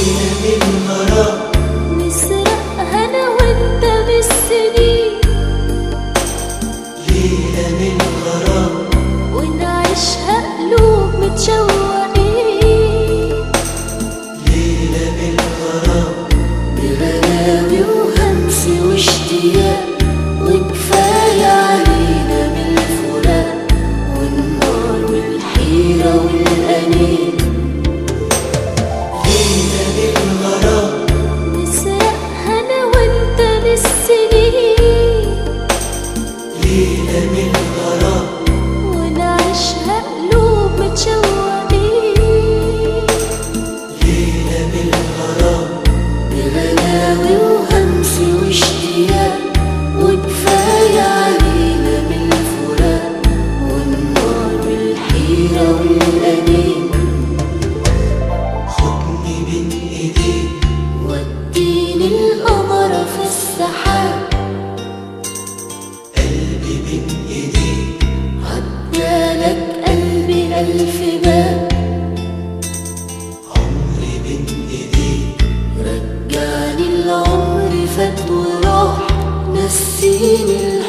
نسرقها انا وانت بالسنين، ليلة من غرام ونعيشها قلوب متشوقين، ليلة من غرام بغلاوي وهمس واشتياق، وكفاية علينا من الفراق والنار والحيرة والأنين. ليلة من غرام نسرقها أنا وأنت بالسنين، ليلة من غرام ونعيشها قلوب متشوقين، ليلة من غرام بغلاوي وهمس واشتياق، وكفاية علينا من الفراق والنار والحيرة والأنين. خدني من ايديك وديني القمر في السحاب، قلبي بين ايديك عدالك قلبي ألف باب، عمري بين ايديك رجعني العمر فات وراح، نسيني